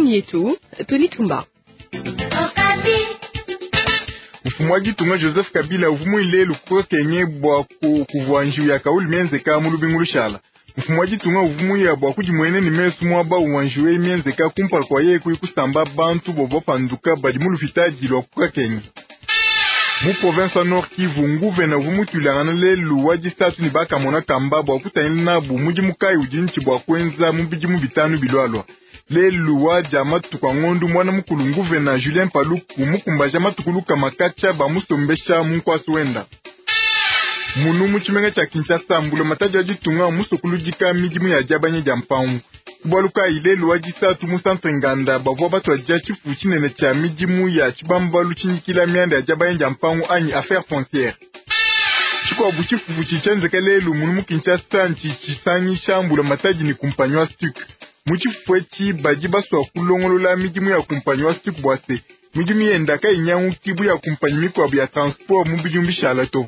Mimi yetu Tony Tumba. Mfumwaji tunga Joseph Kabila uvumu ile luko kenye bwa kuvanju ya kauli mienzeka mulubingulu shala. Mfumwaji tunga uvumu ya bwa kujimwene ni mesu mwaba uvanjuwe mienzeka kumpal kwa ye kusamba bantu bobo panduka badimulu fitaji lwa kuka kenye. Mu province Nord Kivu nguvena uvumu tulangana le luwaji satu ni baka mona kamba bwa kutayina bu mujimu kai ujinchi bwa kwenza mubijimu bitanu bilwalwa. Le luwa jama tukwa ngondu mwana mukulu nguvena Julien Paluku mukumba jama tukuluka makacha ba musombesha munkwa suwenda. Munu muchimenga cha Kinshasa mbulo mataja jitunga musokulujika mijimu ya jabanye jampangu. Kubaluka ile luwa jisatu musantre nganda bavwa batu wa jachifu chinene cha mijimu ya chibambalu chinyikila mianda ya jabanye jampangu anyi affaire foncière. Chukwa buchifu buchichenze lelu munu Kinshasa nchichisanyi shambulo mataji ni kumpanywa stuk. Muchifwechi bajiba swa kulongolola mijimu ya kumpanywa stuk bwase. Mijimu yendaka inyangu kibu ya kumpanyimiko ya transport mubijumbi shalato.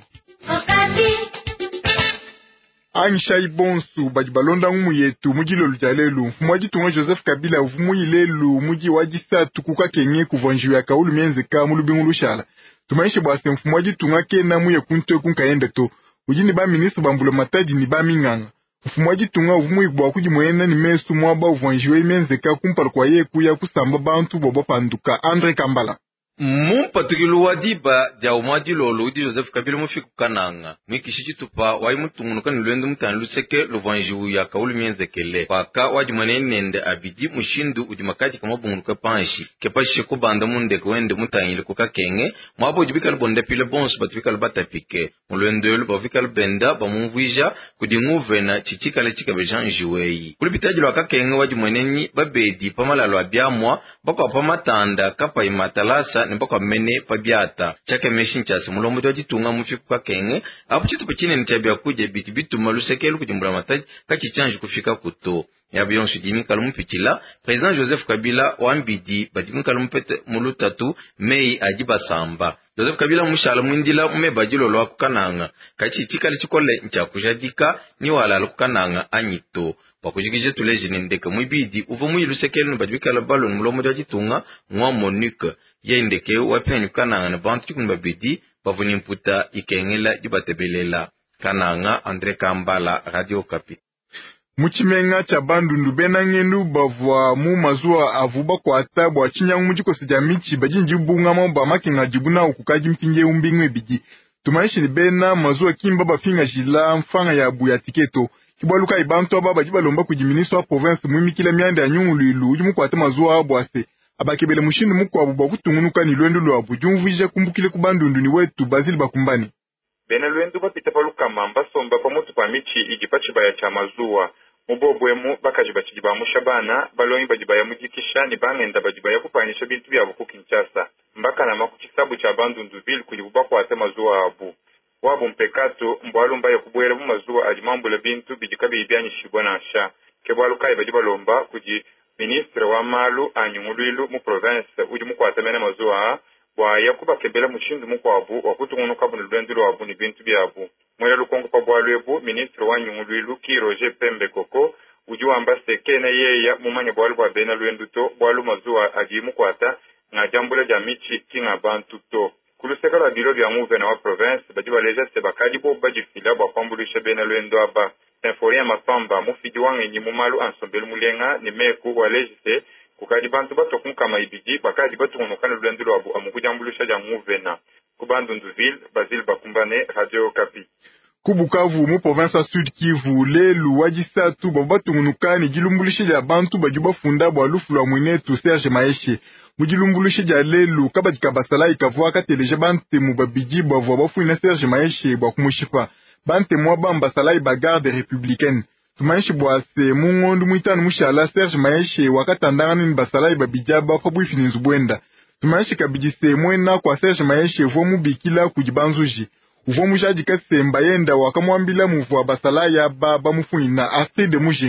Anisha ibonsu bajibalonda ngumu yetu mujilo lujalelu. Mfumaji tunga Joseph Kabila ufumu ilelu muji wajisa tukuka kenye kuvanju ya kaulu mienzeka mulubingulu shala. Tumaishe bwase mfumaji tunga kena muye kunto kunkaenda to. Ujini ba ministru bambulo mataji ni ba minganga. Mfumaji tunga uvumu igwa kujimwena ni mesu mwaba uvanjuwe mienzeka kumpal kwa ye kuya kusamba bantu bobo panduka. Andre Kambala. Mumpatukilu wadiba ja umwaji lolo di Joseph Kabila mufiku kananga. Mwikishichi tupa wai mutungunuka nilwendo mutani luseke luvanjiwu ya kaulu mienzekele. Paka wajimwane nende abidi mushindu ujimakaji kama bungunuka panshi. Kepa shiku banda mundeke wende mutani ilikuka kenge. Mwabo ujibika bonde pile bonsu batubika batapike. Mulwendo yolu bavika benda bamumvuija kudinguve na chichika lechika bejan juweyi. Kulipitaji lwaka kenge wajimwane babedi pamalalo abiamwa bako pamatanda kapa imatalasa nipaka mene pabiata chake meshin chasi mulomo doji tunga mufiku kwa kenge apu chitu pachine nitabia kuje bitu malusekelu kujimbula mataji kachichanji kufika kuto yabiyonsu jimi kalumu pichila President Joseph Kabila wambidi bajimi kalumu pete mulutatu mei ajiba samba Joseph Kabila mushala mwindila umebajilo lwa kukananga kachichika lichikole nchakujadika ni wala lukukananga anyito wakujikije tulejine ndeka mwibidi uvo mwilusekelu nubajibika labalo mulomo doji tunga mwa Monique yendeke wapenyu kananga na bantu chikuni babidi bavunimputa ikengela jibatebelela kananga Andre Kambala Radio Kapi. Muchimenga cha bandundu bena ngendu bavwa mu mazua avuba kwa atabu wa chinyangu mujiko sejamichi bajinji ubunga mamba makinga jibuna ukukaji mpinge umbingwe biji. Tumaishi ni bena mazua kimba bafinga jila mfanga ya abu ya tiketo. Kibaluka ibantu ababa jibalomba kujiminiswa province muimi kila miande ya nyungu lilu ujimu kwa ate mazua abu ase. Abakebele mushindu muku abuba kutungunuka ni luendu lu abu jumvija kumbukile kubandundu ni wetu Bazili Bakumbani. Bena luendu bapita paluka mamba somba pamotu pa michi ijipachibaya cha mazua. Mubobwemu bakajibachijibaya mushabana balongi bajibaya mujikisha ni bangenda bajibaya kupanyisha bintu byabu ku Kinshasa. Mbaka na makuchisabu cha bandundu vile kujibuba kwa ate mazua abu. Wabu mpekato mbwalumba ya kubwele mu mazua ajimambule bintu bijikabi ibianyishibwa na asha. Kebwaluka ibajibalomba kuji Ministre wa malu anyunguluilu mu province uji mukwatemene mazua bwa yakuba kebela mushindu mukwabu wakutungunuka bunu lwendulo wabu ni bintu byabu. Mwela lukongo pa bwalwebu Ministre wa anyunguluilu ki Roger Pembe Koko uji wamba sekene yeya mumanya bwalu bwa bena lwenduto bwalu mazua aji mukwata nga jambula jamichi kinga bantu to. Kuluseka la bilo bya nguvena wa province bajiba leja sebakadi bo bajifila bwa kwambulisha bena lwendo aba. Sinforia mapamba mufidi wange ni mumalu ansombelu mulenga ni meku walejise kukadi bantu bato kunkama ibiji bakadi batu kunukana lulendulo wabu amukujambulusha janguvena kubandunduville Bazili Bakumbane Radio Kapi. Kubukavu mu province Sud Kivu lelu wajisatu babatu kunukani jilumbulisha ja bantu bajuba funda bwa lufu lwa mwinetu Serge Maeshe. Mujilumbulisha ja lelu kabajika basala ikavua kateleje bante mubabiji bavwa bafu ina Serge Maeshe bwa kumushipa. Bante mwaba mbasalai bagarde républicaine. Tumaishi bwase mungondu mwitanu mushala Serge Maeshe wakatandangani mbasalai babijaba kwa bwifi nzubwenda. Tumaishi kabijise mwena kwa Serge Maeshe uvomu bikila kujibanzuji. Uvomu jaji kasemba yenda wakamwambila muvwa basalai ya baba mufuina Astrid Mujinga.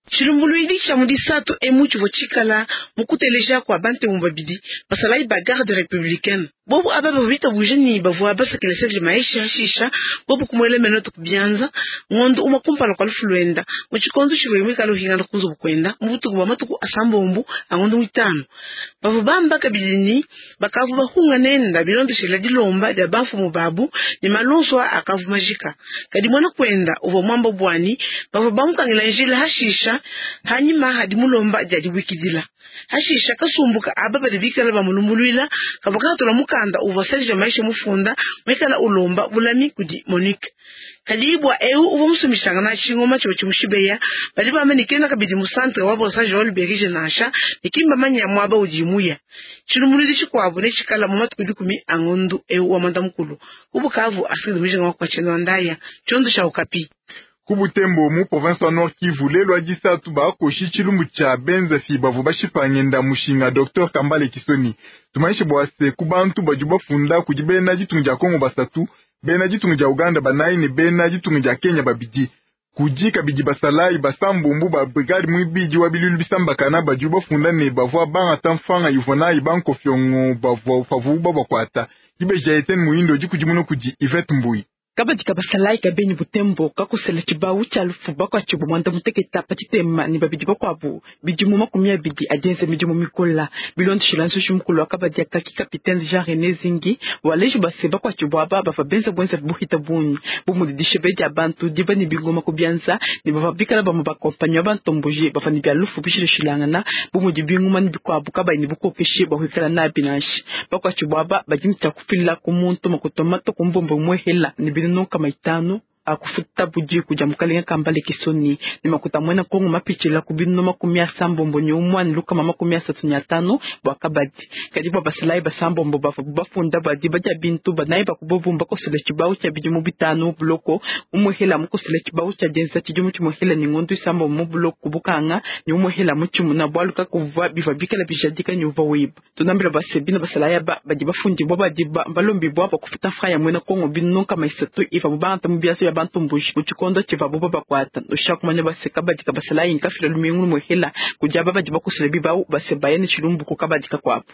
Chilumbuluidi cha mudisatu emuchu vochikala mukuteleja kwa bante mubabidi basalai ba garde républicaine bobu ababa vita bujeni bavu abasa kelese maisha shisha bobu kumwele menoto kubianza ngondo umakumpala kwa lufuluenda muchikonzo chiwe kalo hingana kunzo bukwenda mbutu kuba matuku asambombu angondo mitano bavu bamba kabilini bakavu bahunga nenda bilondo shela dilomba ya bafu mubabu ni malonso akavu majika kadi mwana kwenda uvo mwambo bwani bavu bamukangela njila hashisha hanyuma hadi mulomba jadi wikidila hashisha kasumbuka ababa dibikala bamulumbulwila kabakatola mukanda uvaseja maisha mufunda mwekala ulomba bulami kudi Monique kalibwa uvo musumishanga na chingoma cho chimushibeya bali bamenikena kabidi musantre wabo saje olberige nasha nikimba manya mwaba ujimuya chilumulidi chikwabo ne chikala mumatu kudikumi angondu wamanda mukulu kubukavu asidi mijanga kwa cheno ndaya chondo cha ukapi Kubutembo mu province wa Nord Kivu lelo ajisatu bakoshi chilumbu cha benza fiba vubashipangenda mushinga Dr Kambale Kisoni tumaishi bwase kubantu bajuba funda kujibena jitunja Kongo basatu bena jitunja Uganda banayi ne bena jitunja Kenya babidi kujika biji basalai basambumbu ba brigade mwibiji wabilulu bisamba kana bajuba funda ne bavwa banga tamfanga yuvona ibanko fyongo bavwa favuba bakwata ibe jaiten muindo jikujimuno kuji Yvette Mbui kabadi kabasalai kabeni Butembo kakusela chibawu cha lufuba kwa chibu mwanda muteketa patitema ni babidi bakwabu bijumu makumia bidi ajenze mijumu mikola bilondo shilansu shumkulu wakabadi ya kaki kapitene Jean René Zingi waleju baseba kwa chibu ababa fabenza bwenza buhita buni bumudidishe beji abantu diba ni bingoma kubianza ni bafabika laba mbakompanyo abantu mboje bafani bia lufu bishile shilangana bumudibinguma ni bikwabu kaba ni bukopeshe bahwekala na binashi bakwa chibu ababa bajimita kufila kumuntu makutomato kumbombo mwehela ni nonka maitano akufuta buji kuja mukalinga Kambale Kisoni ni makuta mwena Kongo mapichila kubino makumia sambombo nyumwa niluka mama kumia satunyatano wakabadi kadiba basalai basambombo bafunda badi baja bintu banayi bakubobumba ko sele chibau cha bijumu bitano bloko umuhela muko sele chibau cha jenza chijumu chumuhela ni ngondu sambo mu bloko bukanga ni umuhela muchimu na bwaluka kuva biva bikala bijadika ni uva web tunambira basebina basalai badi bafundi bo badi balombi bo bakufuta fraya mwena Kongo bino kama isatu ifa bubanta mubiaso bantu mbushi muchikondo chiva boba bakwata ushakumanya baseka badika basalai inkafira lumingu muhela kujaba bajiba kusele bibau basebayane chilumbu kukabadika kwapo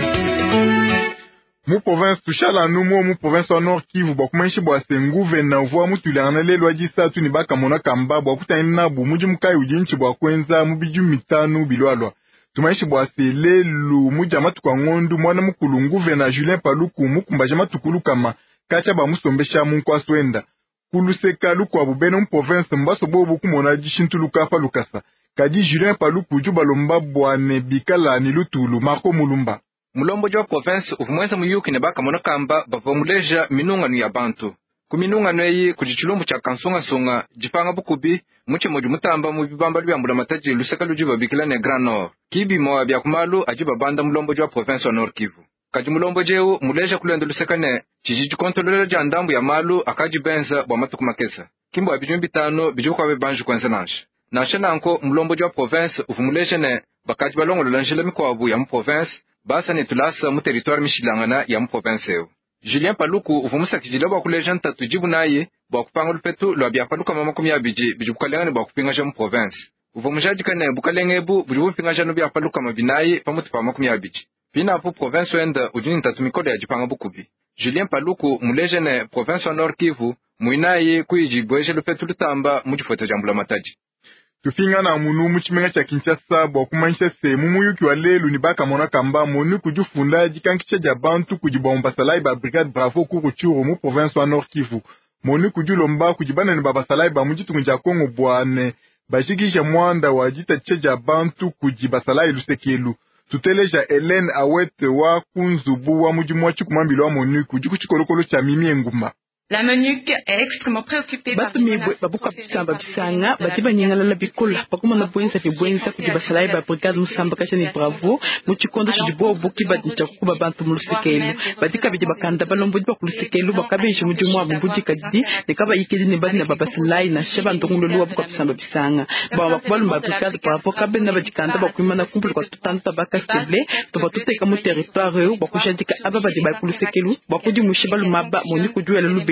mu province tushala numo mu province wa Nord Kivu bakumenshi bwase nguve na vwa mutulana lelo ajisatu ni bakamona kamba bwakutani nabu muji mukai ujinchi bwakwenza mubiju mitanu bilwalwa tumaishi bwase lelo muja matuka ngondu mwana mukulu nguve na Julien Paluku mukumbaje matukulu kama kacha bamusombesha munkwaswenda kuluseka lukwa bubeno mu province mbaso bobu kumona jishintuluka fa lukasa kaji Julien Paluku juba lomba bwane bikala ni lutulu Marco Mulumba mulombo jwa province ufumwenza muyuki ne bakamona kamba bapamuleja minungano ya bantu kuminungano yi kujichulumbu cha kansonga songa jipanga bukubi muche moju mutamba mu bibamba byambula mataji luseka lujiba bikila ne Grand Nord kibi moya bya kumalu ajiba banda mulombo jwa province wa Nord Kivu kaji mulombo jeu muleja kulenda luseka ne chiji kontrolera jandambu ya malu akaji benza bwa matuku makesa kimbo abijumbi bitano bijuka be banju kwenza nash nanko mulombo jwa province ufumuleja ne bakaji balongo lanjela mikwabu ya mu province basa ne tulasa mu territoire mishilangana ya mu province eu Julien Paluku ufumusa kijila bwa kuleja ntatu jibu naye bwa kupanga lupetu lwa bya paluka mama kumya bijukalengane bwa kupinga ja mu province ufumujaji kana bukalengebu bujubu pinga ja no bya paluka mabinayi pamutu pa makumya biji pina po province wenda ujuni ntatu mikode ya jipanga bukubi Julien Paluku muleje ne province wa Nord Kivu muinaye kuyijibweje lupetu lutamba mujifoto jambula mataji tufinga na munu muchimenga cha Kinshasa bwa kumanisha semu muyuki wa lelu ni bakamona kamba monu kujufunda jikankicha ja bantu kujibomba salai ba brigade bravo kuruchuru mu province wa Nord Kivu monu kujulomba kujibana ni babasalai ba mujitunja Kongo bwane bashikisha mwanda wa jita cheja bantu kujibasalai lusekelu tuteleja Hélène Awete wa kunzubu wa mujimwa chikumambilo wa monu kujikuchikolokolo cha mimi enguma La MONUC est extrêmement préoccupée par babuka bisamba bisanga batiba nyingala la bikola pakuma na bwenza bwenza kujiba salai ba brigade musamba kacha ni bravo muchikondo chijibo buki badincha kuba bantu mulusekelu batika bijiba kanda balombo jiba kulusekelu bakabeje mujumwa bubuji kadidi nekaba ikedi ne badi na baba salai na sheba ndongulo luwa buka bisamba bisanga ba bakubalu ba brigade bravo kabe na bajikanda bakuima na kumpul kwa tutanta baka stable to batute kamu territoire bakushadika ababa jiba kulusekelu bakuji mushibalu maba moni kujuela lubila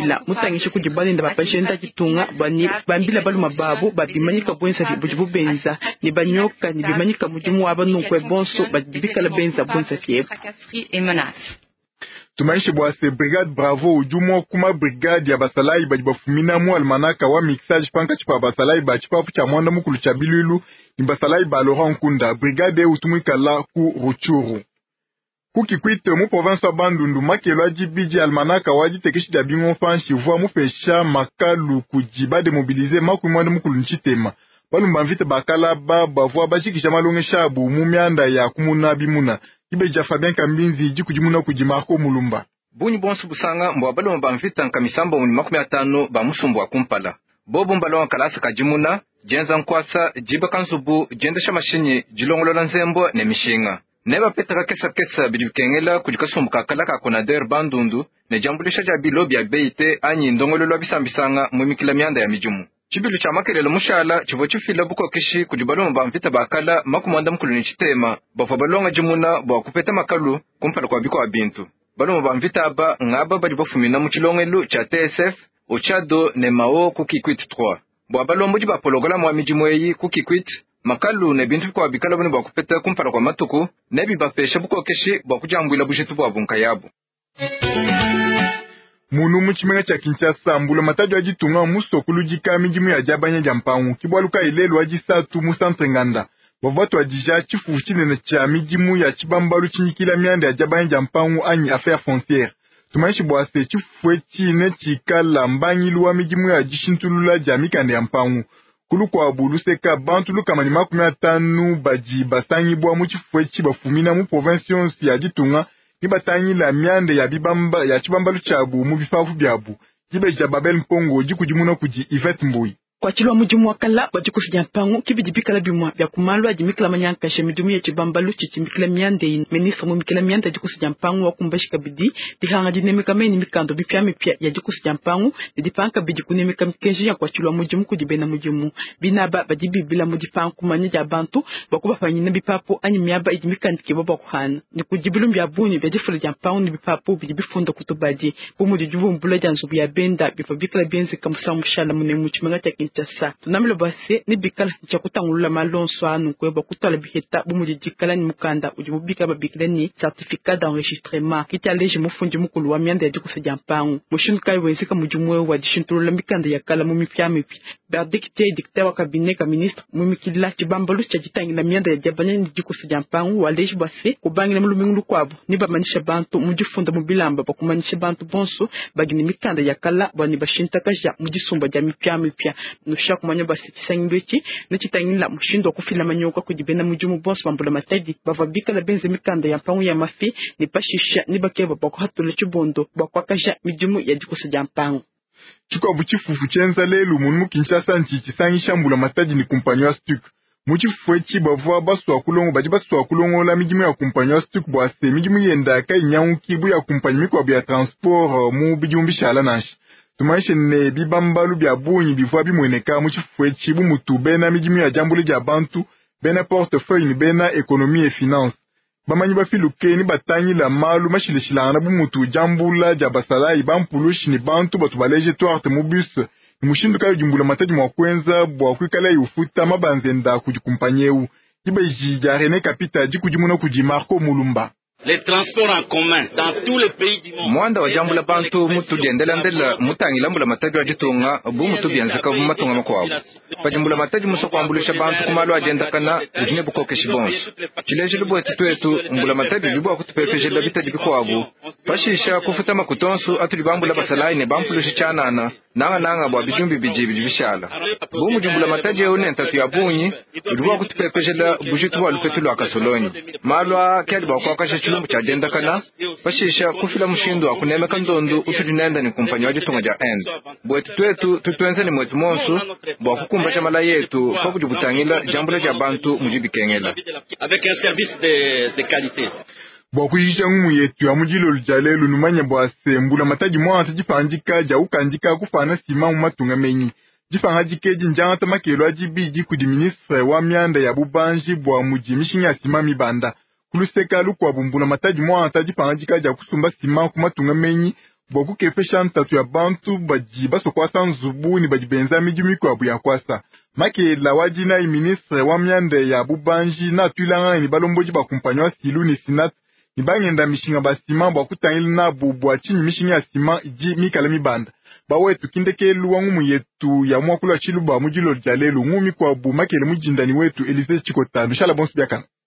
ila mutangisha kujibalinda bapashenda kitunga bani bambila baluma babu babimanyika bwenza bujibu benza ni banyoka ni bimanyika mujimu abanukwe bonso bajibikala benza bwenza fieb Tumaishi bwase brigade bravo ujumo kuma brigade ya basalai bajibafumina mu almanaka wa mixage panka chipa basalai bachipapu cha mwanda mukulu cha bilulu ni basalai ba Laurent Nkunda brigade utumikala ku Ruchuru kukikwite mu province wa Bandundu makelo ajibiji almanaka waji tekishi da bingo fanshi vwa mu fesha makalu kujiba demobilize makumwanda mukulu nchitema balumba mvite bakala bavwa bashikisha malonge shabu mu myanda ya kumuna bimuna ibeja Fabien Kambinzi jikujimuna kujimarko mulumba bunyi bonsu busanga mbo baloma bamvita nkamisamba mu 50 ba musumbu wa kumpala bobo mbalonga kalasa kajimuna jenza nkwasa jiba kanzubu jendesha mashinyi jilongolola nzembo ne mishinga neba petaka kesa bidibikengela kujikasumbuka kalaka konader Bandundu ne jambulisha jabilo bya beite anyi ndongololo bisambisanga mu mikila myanda ya mijumu chibilu cha makelelo mushala chivo chifila buko kishi kujibaloma bamvita bakala makumanda mkulu ni chitema bafa balonga jimuna bwa kupeta makalu kumpala kwa biko wa bintu baloma bamvita aba ngaba bajibafumina muchilongelu cha TSF ochado ne mao kukikwit 3 bwa balombo jibapologola mwa mijimweyi kukikwit makalu ne bintu kwa bikala bani bwa kupeta kumpala kwa matuku nebi bafesha buko kishi bwa kujambwila bushitu bwa bunka yabo munu muchimenga cha Kinshasa mbula mataju ajitunga musokulu jikami jimu ya jabanya jampangu kibwaluka ilelu ajisatu musantre nganda bavatu ajija chifu chinene cha mijimu ya chibambalu chinyikila miande ya jabanya jampangu anyi affaire foncière tumaishi bwase chifu chine chikala mbangilu wa mijimu ya jishintulula jamikande ya mpangu kulu kwa buluseka bantu luka mani 50 baji basangi bwa muchifu chibafumina mu province ya jitunga nibatanyi la miande ya bibamba ya chibambalu chabu mu bifafu byabu jibeja Babel Mpongo jikujimuna kuji Yvette Mbui kwa chilwa mujimu wakala wajikusidia mpangu kibijibikala bimwa vya kumalu ajimikila manyanka shemidumu ya chibambalu chichimikila miande ministra mumikila miande ajikusidia mpangu wakumbashika bidi dihanga jinemika meni mikando bipya mipya ya jikusidia mpangu didipanka bidi kunemika mkenji ya kwa chilwa mujimu kujibena mujimu binaba bajibi bila mujipangu kumanyaja abantu wakuba fanyine bipapu anyi miaba ijimika ndikibaba kuhana ni kujibilu mbyabu ni bejifula jampangu ni bipapu bijibifundo kutubaji bumujijubu mbula janzubu ya benda bifabikala bienzi kamusa mshala mune muchimenga cha Kinshasa tunamilo base ni bikala cha kutangulula malonso anu kweba kutala biheta bumujikala ni mukanda ujibubika babikala ni certificat d'enregistrement kitaleje mufunji mukulu wa myanda ya jikusa mpangu mushinkai wenzika mujumwe wa jishintulula mikanda ya kala mumipyamipi berdikte dikta wa cabinet ka ministre mumikila chibambalu cha jitangi na myanda ya jabanya ni jikusa mpangu waleje base kubangina mulumingu kwabo ni bamanisha bantu mujifunda mubilamba bakumanisha bantu bonso bagini mikanda ya kala bani bashintakaja mujisumba ja mipyamipya nusha kumanya basi tisangindwechi nechitangila mushindo kufila manyoka kujibena mujumu bonso bambula matadi bavabika la benze mikanda ya mpangu ya mafi ni pashisha ni bakeba bako hatule chibondo bakwakaja mijumu ya jikusa ja mpangu chukwa buchifufu chenza lelu munu Kinshasa nchichi sangi shambula matadi ni kumpanywa stuk muchifufu echi bavwa basu wakulongo baji basu wakulongo la mijimu ya kumpanywa stuk bwase mijimu yenda kai nyangu kibu ya kumpanyi mikwa ya transport mu bijimu bishala nashi tumaishe ne bibambalu bya bunyi bivwa bimweneka muchifufu chibu mutu bena mijimu ya jambuli ja bantu bena portefeuille ni bena ekonomi e finance bamanyi bafiluke ni batanyi la malu mashilishilana bu mutu jambula ja basalai bampulushi ni bantu batu baleje toarte mu bus ni mushindu kayo jumbula matadi mwakwenza bwa kwikala yufuta mabanzenda kujikumpanyewu ibe jijare kapita jikujimuna kujimarko mulumba. Les transports en commun dans tous les pays du monde. Mwanda wa jambu la bantu mutu jendela ndela mutangi lambu la mataji wa jitunga bu mutu bianzika bu matunga makwabu. Pajimbu la mataji muso kwa ambulisha bantu kumalo ajenda kana ujine bukoke shibonsu. Chileje lubu etitu etu mbula mataji lubu wa kutupefeje la vita jibikwabu. Pashisha kufuta makutonsu atu libambu la basalai ne bampulishi chanana nanga bwa bijumbi bijibi bishala. Bu mujimbu la mataji ya une ntatu ya bunyi lubu wa kutupefeje la bujitu wa lupetulu wa kasoloni. Malwa kia libu wa kwa kashe chulumbu cha agenda kana pashisha kufila mushindu wa kunemeka ndondu ututinenda ni kumpanyi wa jitunga ja end. Bwetu twetu tutuenze ni mwetu monsu bwa kukumba shamala yetu kwa kujibutangila jambule ja bantu mujibikengela. Avec un service de qualité. Bwa kujisha ngumu yetu ya mujilo lujalelu numanya bwa sembula mataji mwanta jifanjika ja ukanjika kufana sima umatunga menyi. Jifanga jikeji njanga tamakelo ajibiji kudi ministre wa mianda ya bubanji bwa mujimishinya sima mibanda. Kuluseka lukwa bumbula mataji mwanta jifanga jikaja kusumba sima kumatunga menyi boku kefesha ntatu ya bantu baji baso kwasa nzubu ni baji benza mijumi kwa bu ya kwasa make la waji na ministre wa myande ya bubanji na tulanga ni balomboji ba kumpanywa silu ni sinat ni bangenda mishinga basima bwa kutangila na bubu achinyi mishinga ya sima iji mikala mibanda bawe tukindeke luwangu mu yetu ya mwakula chilu ba mujilo jalelu ngumi kwa bu makele mujindani wetu Elise Chikota mishala bonsu biakana